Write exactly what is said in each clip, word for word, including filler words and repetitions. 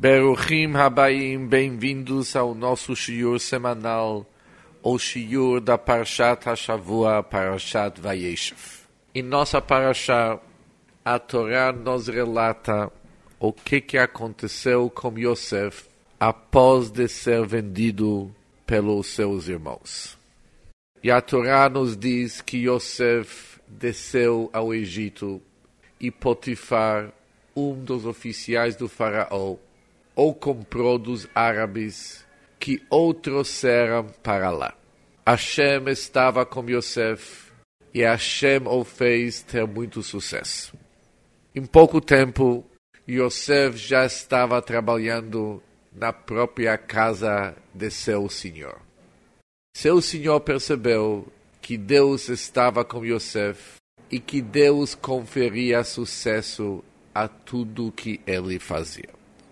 Beruchim Habayim, bem-vindos ao nosso shiur semanal, o shiur da Parashat HaShavua, Parashat Vayeshev. Em nossa Parashá, a Torá nos relata o que, que aconteceu com Yosef após de ser vendido pelos seus irmãos. E a Torá nos diz que Yosef desceu ao Egito e Potifar, um dos oficiais do faraó, o comprou dos árabes que o trouxeram para lá. Hashem estava com Yosef e Hashem o fez ter muito sucesso. Em pouco tempo, Yosef já estava trabalhando na própria casa de seu senhor. Seu senhor percebeu que Deus estava com Yosef e que Deus conferia sucesso a tudo que ele fazia.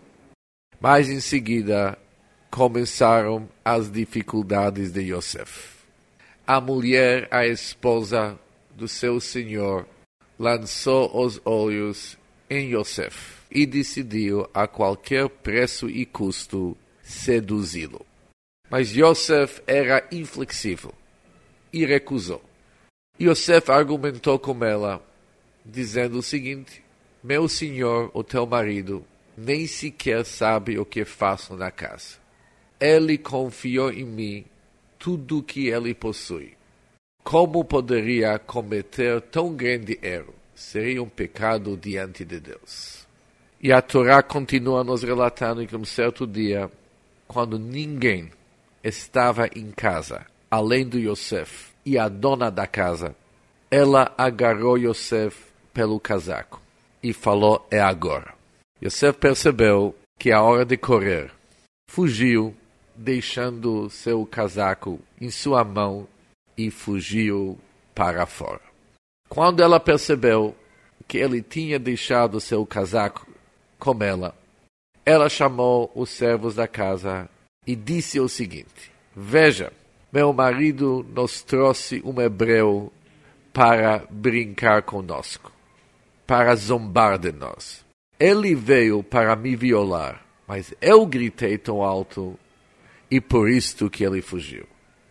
Mas em seguida começaram as dificuldades de Yosef. A mulher, a esposa do seu senhor, lançou os olhos em Yosef e decidiu a qualquer preço e custo seduzi-lo. Mas Yosef era inflexível e recusou. Yosef argumentou com ela, dizendo o seguinte: meu senhor, o teu marido, nem sequer sabe o que faço na casa. Ele confiou em mim tudo o que ele possui. Como poderia cometer tão grande erro? Seria um pecado diante de Deus. E a Torá continua nos relatando que um certo dia, quando ninguém estava em casa, além do Yosef e a dona da casa, ela agarrou Yosef pelo casaco e falou: é agora. Yosef percebeu que é a hora de correr. Fugiu, deixando seu casaco em sua mão e fugiu para fora. Quando ela percebeu que ele tinha deixado seu casaco com ela, ela chamou os servos da casa e disse o seguinte: veja, meu marido nos trouxe um hebreu para brincar conosco, para zombar de nós. Ele veio para me violar, mas eu gritei tão alto e por isto que ele fugiu.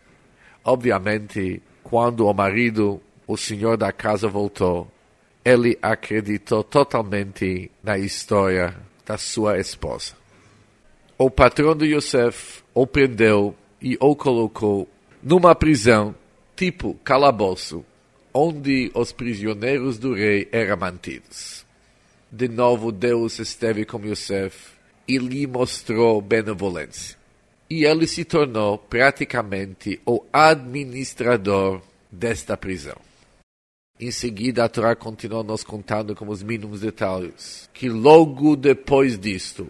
Obviamente, quando o marido, o senhor da casa, voltou, ele acreditou totalmente na história da sua esposa. O patrão de Yosef o prendeu e o colocou numa prisão tipo calabouço, onde os prisioneiros do rei eram mantidos. De novo, Deus esteve com Yosef e lhe mostrou benevolência. E ele se tornou praticamente o administrador desta prisão. Em seguida, a Torá continuou nos contando com os mínimos detalhes, que logo depois disto,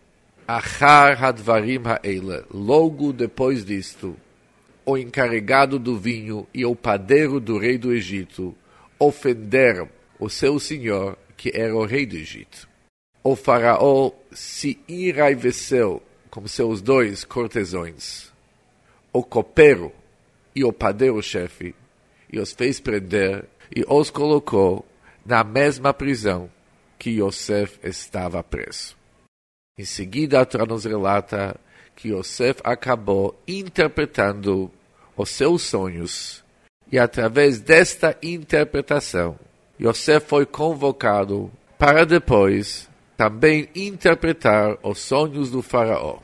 Achar hadvarim ha'ele, logo depois disto, o encarregado do vinho e o padeiro do rei do Egito ofenderam o seu senhor, que era o rei do Egito. O faraó se enraiveceu com seus dois cortesões, o copeiro e o padeiro-chefe, e os fez prender e os colocou na mesma prisão que Yosef estava preso. Em seguida, a Torá nos relata que Yosef acabou interpretando os seus sonhos, e através desta interpretação, Yosef foi convocado para depois também interpretar os sonhos do faraó.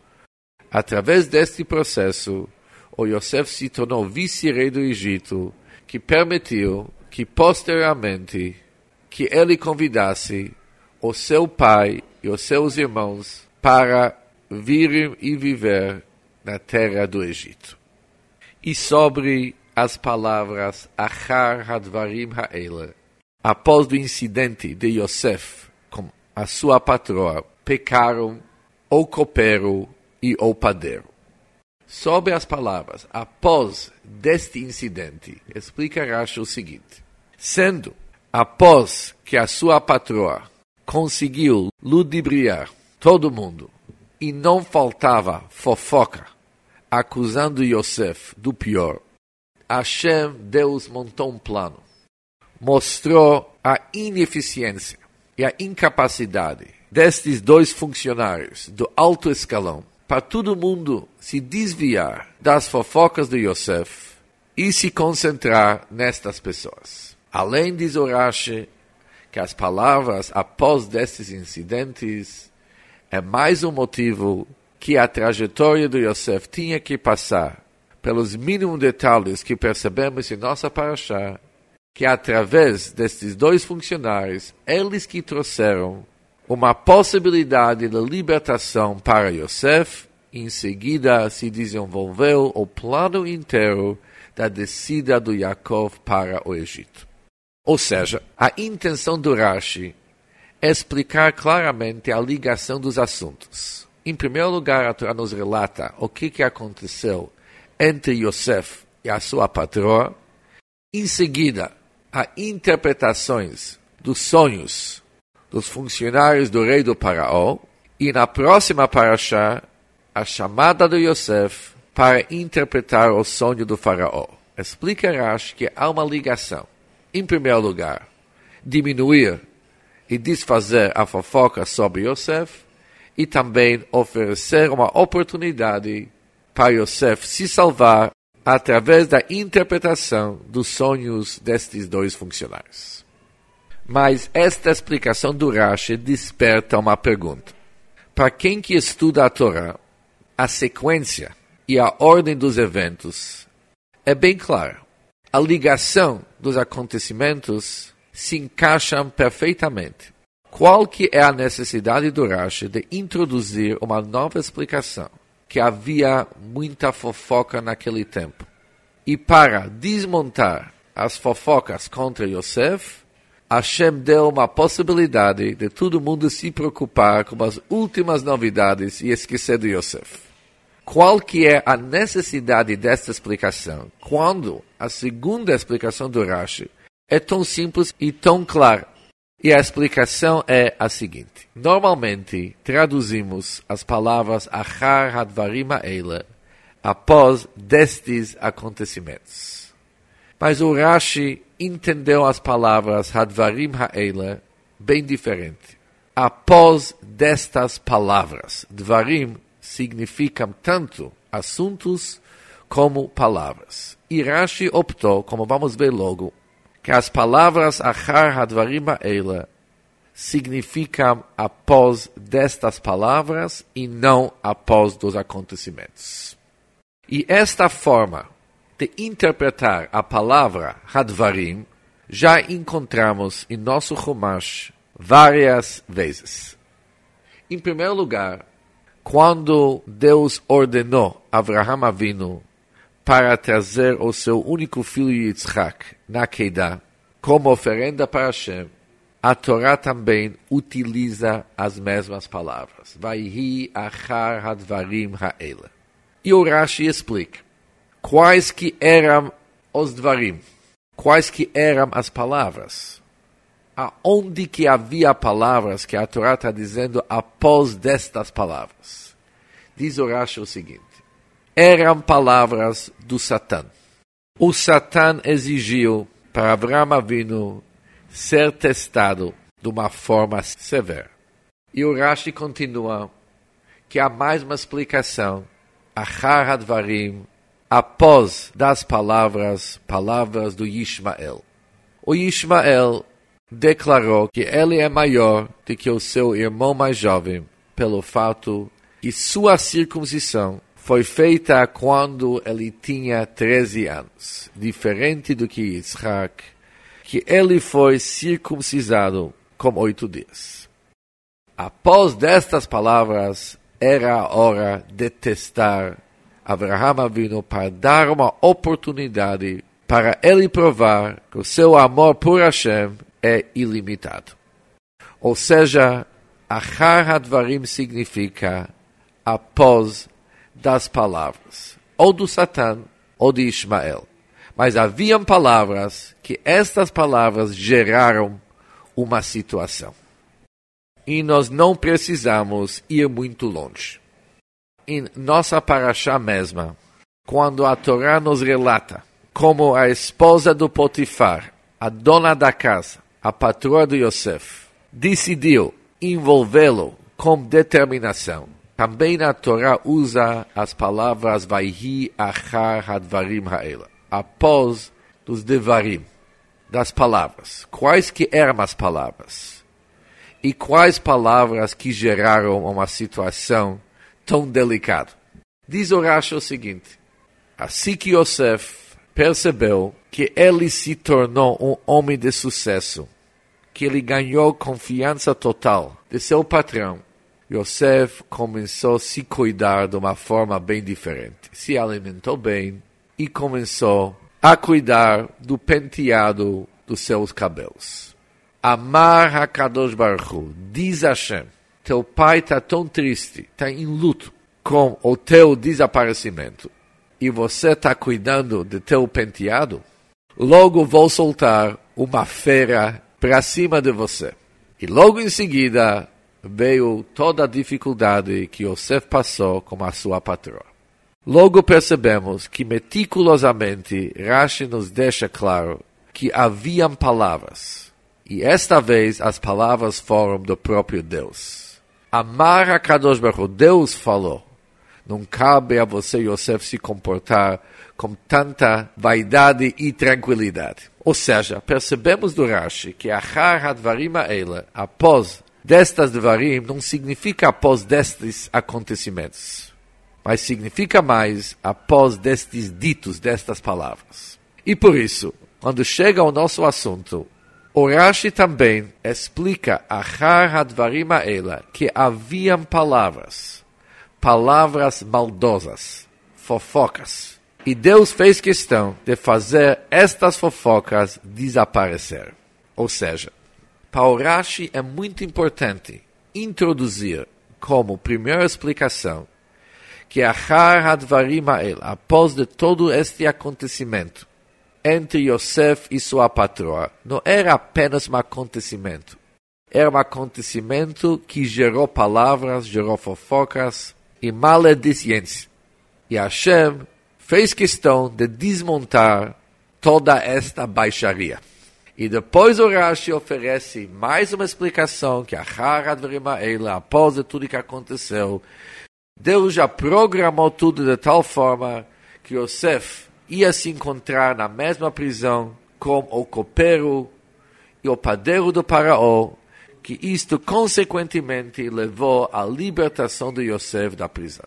Através deste processo, o Yosef se tornou vice-rei do Egito, que permitiu que posteriormente que ele convidasse o seu pai e os seus irmãos para virem e viver na terra do Egito. E sobre as palavras Achar hadvarim ha'ele, após o incidente de Yosef com a sua patroa, pecaram o copeiro e o padeiro. Sobre as palavras após deste incidente, explica Rashi o seguinte: sendo após que a sua patroa conseguiu ludibriar todo mundo e não faltava fofoca, acusando Yosef do pior, Hashem, Deus, montou um plano. Mostrou a ineficiência e a incapacidade destes dois funcionários do alto escalão para todo mundo se desviar das fofocas de Yosef e se concentrar nestas pessoas. Além diz o Rashi que as palavras após destes incidentes é mais um motivo que a trajetória de Yosef tinha que passar pelos mínimos detalhes que percebemos em nossa parashá, que através destes dois funcionários, eles que trouxeram uma possibilidade de libertação para Yosef, em seguida se desenvolveu o plano inteiro da descida do Yaakov para o Egito. Ou seja, a intenção do Rashi é explicar claramente a ligação dos assuntos. Em primeiro lugar, a Torá nos relata o que, que aconteceu entre Yosef e a sua patroa. Em seguida, há interpretações dos sonhos dos funcionários do rei do Faraó. E na próxima parashá, a chamada de Yosef para interpretar o sonho do Faraó. Explica Rashi que há uma ligação. Em primeiro lugar, diminuir e desfazer a fofoca sobre Yosef e também oferecer uma oportunidade para Yosef se salvar através da interpretação dos sonhos destes dois funcionários. Mas esta explicação do Rashi desperta uma pergunta. Para quem que estuda a Torá, a sequência e a ordem dos eventos é bem clara. A ligação dos acontecimentos se encaixam perfeitamente. Qual que é a necessidade do Rashi de introduzir uma nova explicação? Que havia muita fofoca naquele tempo. E para desmontar as fofocas contra Yosef, Hashem deu uma possibilidade de todo mundo se preocupar com as últimas novidades e esquecer de Yosef. Qual que é a necessidade desta explicação? Quando a segunda explicação do Rashi é tão simples e tão clara. E a explicação é a seguinte. Normalmente, traduzimos as palavras Achar Hadvarim Ha'ele após destes acontecimentos. Mas o Rashi entendeu as palavras Hadvarim Ha'ele bem diferente. Após destas palavras. Dvarim significam tanto assuntos como palavras. E Rashi optou, como vamos ver logo, que as palavras Achar Hadvarim Ha'ele significam após destas palavras e não após dos acontecimentos. E esta forma de interpretar a palavra Hadvarim já encontramos em nosso Chumash várias vezes. Em primeiro lugar, quando Deus ordenou Avraham Avinu para trazer o seu único filho Yitzhak na Kedah, como oferenda para Hashem, a Torá também utiliza as mesmas palavras. Vaihi achar hadvarim ha'ele. E o Rashi explica quais que eram os dvarim, quais que eram as palavras. Aonde que havia palavras que a Torá está dizendo após destas palavras? Diz o Rashi o seguinte. Eram palavras do Satã. O Satã exigiu para Avraham Avinu ser testado de uma forma severa. E o Rashi continua que há mais uma explicação. Achar hadvarim, após das palavras, palavras do Yishmael. O Yishmael declarou que ele é maior do que o seu irmão mais jovem, pelo fato que sua circuncisão foi feita quando ele tinha treze anos, diferente do que Yitzhak, que ele foi circuncisado com oito dias. Após destas palavras, era a hora de testar Avraham Avinu para dar uma oportunidade para ele provar que o seu amor por Hashem é ilimitado. Ou seja, Achar Hadvarim significa após das palavras, ou do Satã, ou de Ishmael. Mas haviam palavras que estas palavras geraram uma situação. E nós não precisamos ir muito longe. Em nossa parashá mesma, quando a Torá nos relata como a esposa do Potifar, a dona da casa, a patroa de Yosef, decidiu envolvê-lo com determinação. Também a Torá usa as palavras Vaihi achar hadvarim ha'ela, após os devarim, das palavras. Quais que eram as palavras? E quais palavras que geraram uma situação tão delicada? Diz o Rashi o seguinte: assim que Yosef percebeu que ele se tornou um homem de sucesso, que ele ganhou confiança total de seu patrão, Yosef começou a se cuidar de uma forma bem diferente. Se alimentou bem e começou a cuidar do penteado dos seus cabelos. Amar HaKadosh Baruch Hu, diz Hashem, teu pai está tão triste, está em luto com o teu desaparecimento, e você está cuidando de teu penteado? Logo vou soltar uma fera para cima de você. E logo em seguida veio toda a dificuldade que Yosef passou com a sua patroa. Logo percebemos que meticulosamente Rashi nos deixa claro que haviam palavras, e esta vez as palavras foram do próprio Deus. Amar a Kadosh Baruch Hu, Deus falou. Não cabe a você, Yosef, se comportar com tanta vaidade e tranquilidade. Ou seja, percebemos do Rashi que achar hadvarim ha'ela, após destas devarim, não significa após destes acontecimentos, mas significa mais após destes ditos, destas palavras. E por isso, quando chega ao nosso assunto, o Rashi também explica achar hadvarim ha'ela, que haviam palavras, palavras maldosas, fofocas. E Deus fez questão de fazer estas fofocas desaparecer. Ou seja, para o Rashi é muito importante introduzir como primeira explicação que achar hadvarim ha'ela, após de todo este acontecimento entre Yosef e sua patroa, não era apenas um acontecimento. Era um acontecimento que gerou palavras, gerou fofocas e maledicência. E Hashem fez questão de desmontar toda esta baixaria. E depois o Rashi oferece mais uma explicação que achar hadvarim ha'ela, após de tudo que aconteceu, Deus já programou tudo de tal forma que Yosef ia se encontrar na mesma prisão com o copeiro e o padeiro do faraó, que isto consequentemente levou à libertação de Yosef da prisão.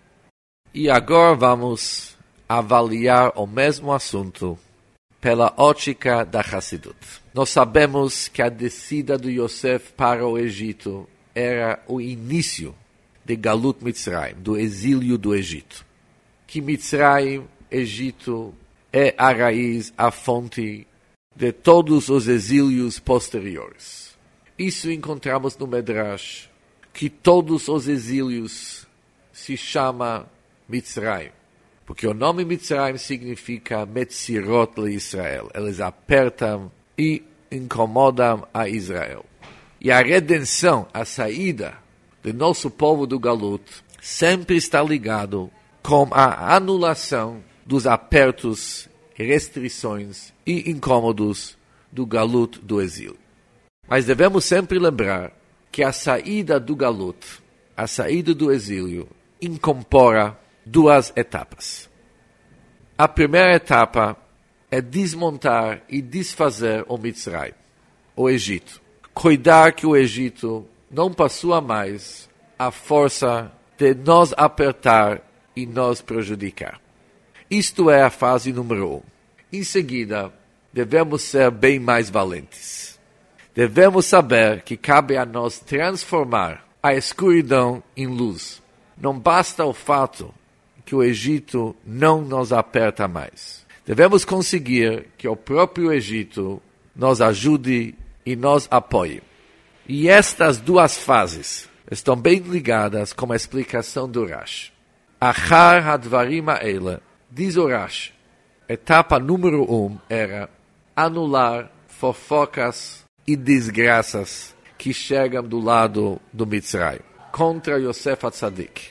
E agora vamos avaliar o mesmo assunto pela ótica da Hassidut. Nós sabemos que a descida de Yosef para o Egito era o início de Galut Mitzrayim, do exílio do Egito. Que Mitzrayim, Egito, é a raiz, a fonte de todos os exílios posteriores. Isso encontramos no Medrash, que todos os exílios se chamam Mitzrayim. Porque o nome Mitzrayim significa Metzirot le Israel. Eles apertam e incomodam a Israel. E a redenção, a saída do nosso povo do Galut, sempre está ligado com a anulação dos apertos, restrições e incômodos do Galut, do exílio. Mas devemos sempre lembrar que a saída do Galut, a saída do exílio, incorpora duas etapas. A primeira etapa é desmontar e desfazer o Mitzrayim, o Egito. Cuidar que o Egito não possua mais a força de nos apertar e nos prejudicar. Isto é a fase número um. Em seguida, devemos ser bem mais valentes. Devemos saber que cabe a nós transformar a escuridão em luz. Não basta o fato que o Egito não nos aperta mais. Devemos conseguir que o próprio Egito nos ajude e nos apoie. E estas duas fases estão bem ligadas com a explicação do Rashi. Achar hadvarim ha'ela, diz o Rashi, etapa número um era anular fofocas e desgraças que chegam do lado do Mitzrayim, contra Yosef HaTzadik.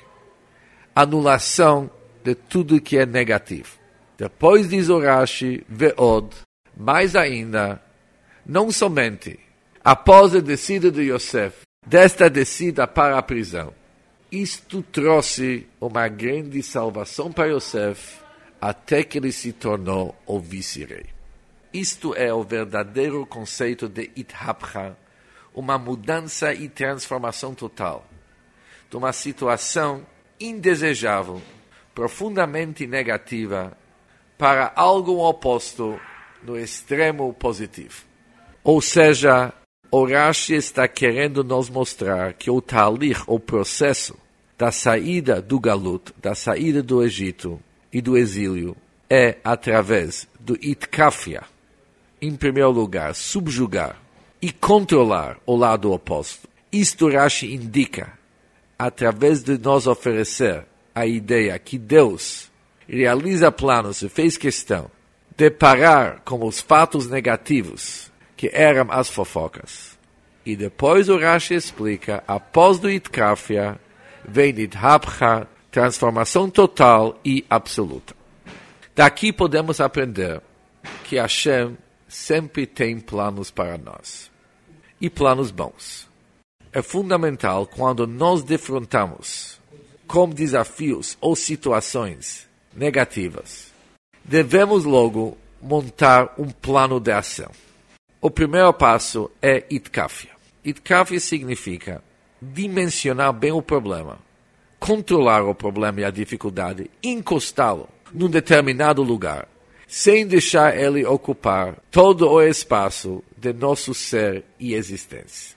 Anulação de tudo que é negativo. Depois diz o Rashi, ve'od, mais ainda, não somente após a descida de Yosef desta descida para a prisão. Isto trouxe uma grande salvação para Yosef, até que ele se tornou o vice-rei. Isto é o verdadeiro conceito de Ithapcha, uma mudança e transformação total, de uma situação indesejável, profundamente negativa, para algo oposto no extremo positivo. Ou seja, o Rashi está querendo nos mostrar que o talir, o processo da saída do galut, da saída do Egito e do exílio, é através do itkafia. Em primeiro lugar, subjugar e controlar o lado oposto. Isto Rashi indica, através de nos oferecer a ideia que Deus realiza planos e fez questão de parar com os fatos negativos que eram as fofocas. E depois o Rashi explica, após do itkafia, vem Ithapcha, transformação total e absoluta. Daqui podemos aprender que Hashem sempre tem planos para nós. E planos bons. É fundamental quando nos defrontamos com desafios ou situações negativas. Devemos logo montar um plano de ação. O primeiro passo é itkafia. Itkafia significa dimensionar bem o problema, controlar o problema e a dificuldade, encostá-lo num determinado lugar, sem deixar ele ocupar todo o espaço de nosso ser e existência.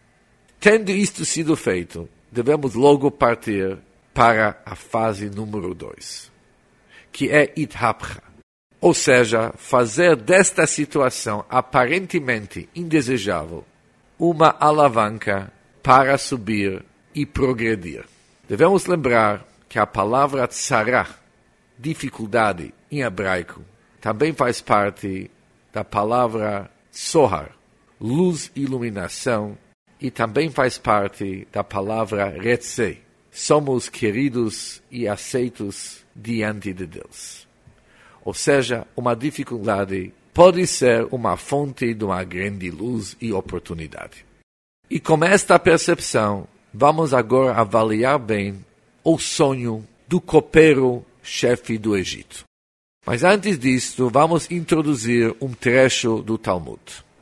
Tendo isto sido feito, devemos logo partir para a fase número dois, que é Ithapcha, ou seja, fazer desta situação aparentemente indesejável uma alavanca para subir e progredir. Devemos lembrar que a palavra tzara, dificuldade em hebraico, também faz parte da palavra tzohar, luz e iluminação, e também faz parte da palavra retzei, somos queridos e aceitos diante de Deus. Ou seja, uma dificuldade pode ser uma fonte de uma grande luz e oportunidade. E com esta percepção, vamos agora avaliar bem o sonho do copeiro-chefe do Egito. Mas antes disso, vamos introduzir um trecho do Talmud.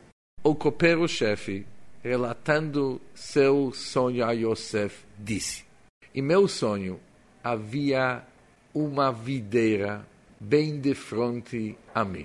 O copeiro-chefe, relatando seu sonho a Yosef, disse: em meu sonho havia uma videira bem de frente a mim.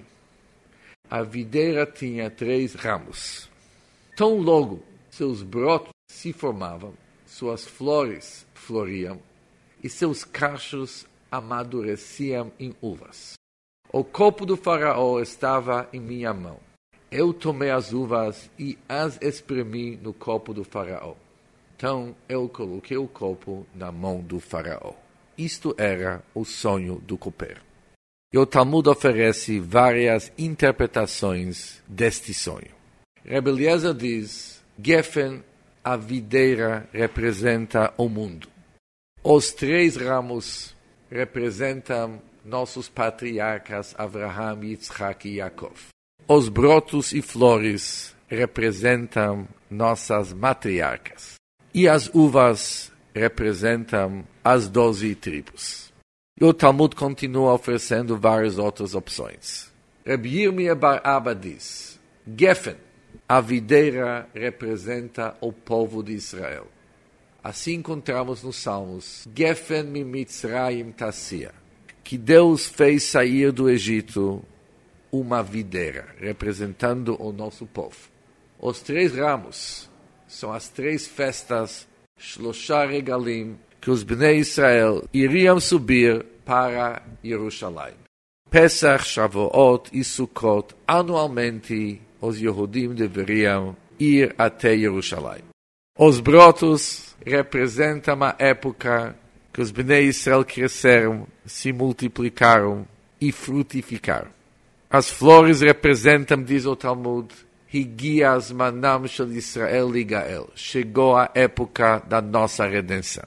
A videira tinha três ramos. Tão logo seus brotos se formavam, suas flores floriam e seus cachos amadureciam em uvas. O copo do faraó estava em minha mão. Eu tomei as uvas e as espremi no copo do faraó. Então eu coloquei o copo na mão do faraó. Isto era o sonho do copeiro. E o Talmud oferece várias interpretações deste sonho. Rebbe Eliezer diz: Geffen, a videira, representa o mundo. Os três ramos representam nossos patriarcas Avraham, Yitzhak e Yaakov. Os brotos e flores representam nossas matriarcas. E as uvas representam as doze tribos. E o Talmud continua oferecendo várias outras opções. Rabbi Yirmiyah bar Abba diz: Geffen, a videira, representa o povo de Israel. Assim encontramos nos Salmos: Geffen mi Mitzrayim tassia, que Deus fez sair do Egito uma videira, representando o nosso povo. Os três ramos são as três festas, Shlosha Regalim, que os Bnei Israel iriam subir para Jerusalém. Pesach, Shavuot e Sukkot, anualmente os Yehudim deveriam ir até Jerusalém. Os brotos representam a época que os Bnei Israel cresceram, se multiplicaram e frutificaram. As flores representam, diz o Talmud, Higia Azmanam Shel Israel Ligael. Chegou a época da nossa redenção.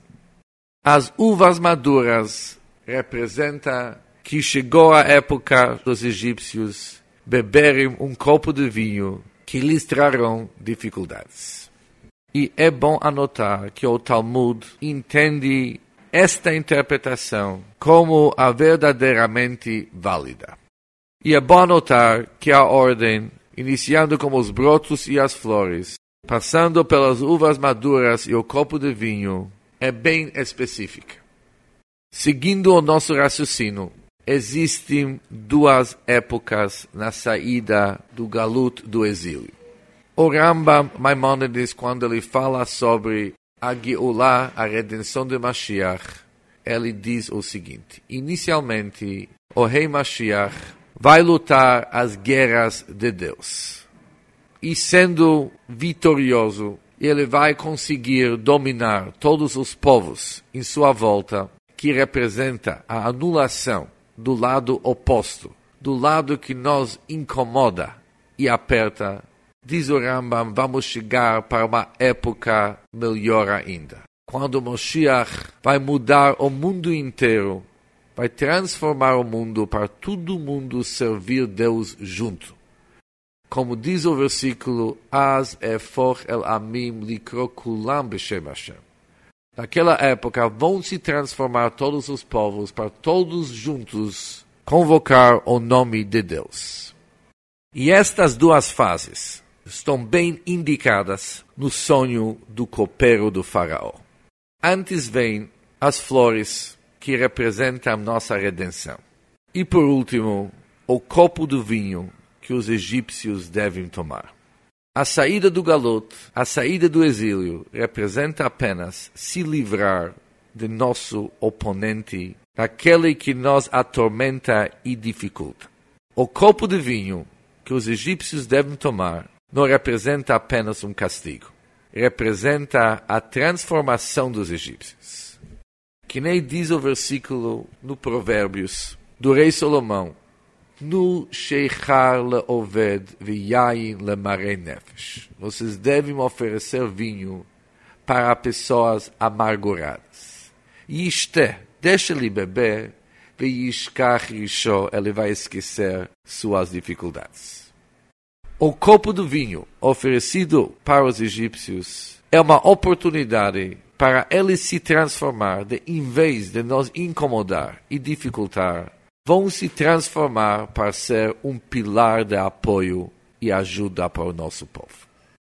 As uvas maduras representam que chegou a época dos egípcios beberem um copo de vinho que lhes trarão dificuldades. E é bom anotar que o Talmud entende esta interpretação como a verdadeiramente válida. E é bom anotar que a ordem, iniciando com os brotos e as flores, passando pelas uvas maduras e o copo de vinho, é bem específica. Seguindo o nosso raciocínio, existem duas épocas na saída do galut do exílio. O Rambam Maimonides, quando ele fala sobre a Geulah, a redenção de Mashiach, ele diz o seguinte: inicialmente, o rei Mashiach vai lutar as guerras de Deus. E sendo vitorioso, ele vai conseguir dominar todos os povos em sua volta, que representa a anulação do lado oposto, do lado que nos incomoda e aperta. Diz o Rambam, vamos chegar para uma época melhor ainda, quando Moshiach vai mudar o mundo inteiro, vai transformar o mundo para todo mundo servir Deus junto. Como diz o versículo, Az efoch el amim likro kulam b'shem Hashem. Naquela época vão se transformar todos os povos para todos juntos convocar o nome de Deus. E estas duas fases estão bem indicadas no sonho do copeiro do faraó. Antes vêm as flores que representam nossa redenção. E por último, o copo do vinho que os egípcios devem tomar. A saída do galut, a saída do exílio, representa apenas se livrar de nosso oponente, daquele que nos atormenta e dificulta. O copo de vinho que os egípcios devem tomar não representa apenas um castigo, representa a transformação dos egípcios. Que nem diz o versículo no Provérbios do rei Salomão, Nu sheichar le'oved v'yayin le'marei nefesh. Vocês devem oferecer vinho para pessoas amarguradas. Yishte, deixa-lhe beber, v'yishkach risho, ele vai esquecer suas dificuldades. O copo do vinho oferecido para os egípcios é uma oportunidade para eles se transformar, de, em vez de nos incomodar e dificultar, vão se transformar para ser um pilar de apoio e ajuda para o nosso povo.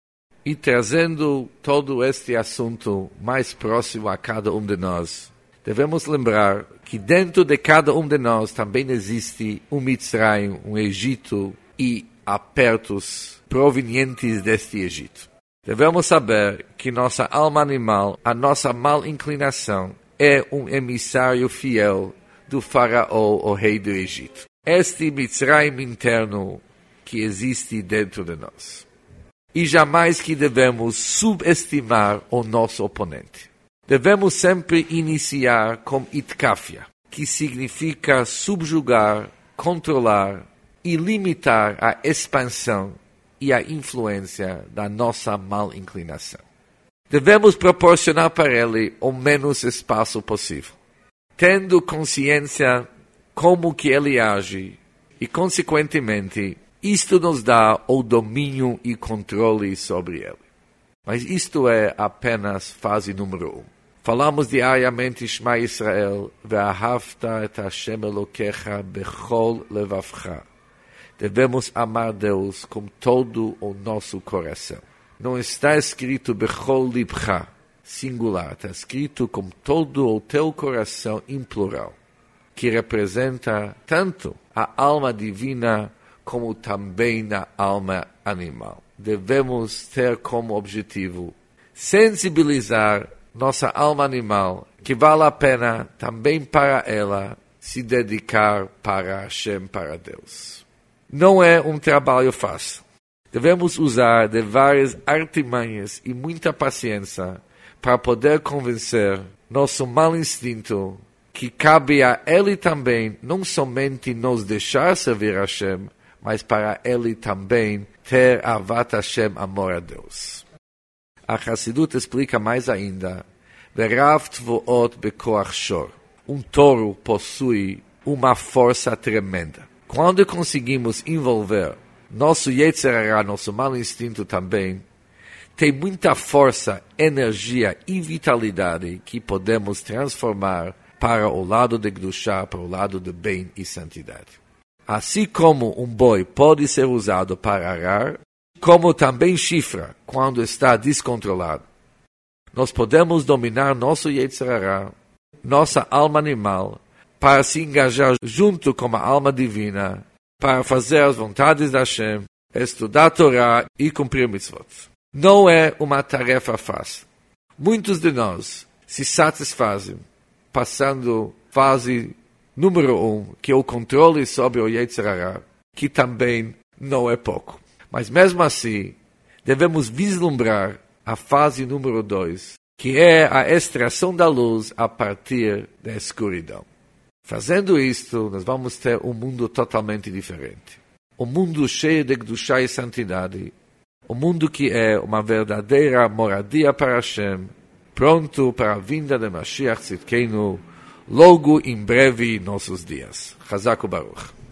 E trazendo todo este assunto mais próximo a cada um de nós, devemos lembrar que dentro de cada um de nós também existe um Mitzrayim, um Egito e apertos provenientes deste Egito. Devemos saber que nossa alma animal, a nossa mal inclinação, é um emissário fiel do faraó, o rei do Egito. Este Mitzrayim interno que existe dentro de nós. E jamais que devemos subestimar o nosso oponente. Devemos sempre iniciar com itkafia, que significa subjugar, controlar e limitar a expansão e a influência da nossa mal inclinação. Devemos proporcionar para ele o menos espaço possível, tendo consciência como que ele age e, consequentemente, isto nos dá o domínio e controle sobre ele. Mas isto é apenas fase número um. Falamos diariamente Shema Israel, Ve'ahavta et Hashem Elokecha bechol levavcha. Devemos amar Deus com todo o nosso coração. Não está escrito bechol libcha, singular, está escrito com todo o teu coração em plural, que representa tanto a alma divina como também a alma animal. Devemos ter como objetivo sensibilizar nossa alma animal, que vale a pena também para ela se dedicar para Hashem, para Deus. Não é um trabalho fácil. Devemos usar de várias artimanhas e muita paciência para poder convencer nosso mau instinto que cabe a ele também não somente nos deixar servir a Hashem, mas para ele também ter avat Hashem, amor a Deus. A Hassidut explica mais ainda, Verav tvoot bekoach shor. Um touro possui uma força tremenda. Quando conseguimos envolver nosso Yetzer Hara, nosso mau instinto também, tem muita força, energia e vitalidade que podemos transformar para o lado de Kedushá, para o lado de bem e santidade. Assim como um boi pode ser usado para arar, como também chifra quando está descontrolado. Nós podemos dominar nosso Yetzer Hara, nossa alma animal, para se engajar junto com a alma divina, para fazer as vontades da Hashem, estudar a Torá e cumprir mitzvot. Não é uma tarefa fácil. Muitos de nós se satisfazem passando fase número um, que é o controle sobre o Yetzer Hara, que também não é pouco. Mas mesmo assim, devemos vislumbrar a fase número dois, que é a extração da luz a partir da escuridão. Fazendo isto, nós vamos ter um mundo totalmente diferente. Um mundo cheio de Kedushá e santidade. Um mundo que é uma verdadeira moradia para Hashem, pronto para a vinda de Mashiach Tzidkenu, logo em breve em nossos dias. Chazak u'Baruch.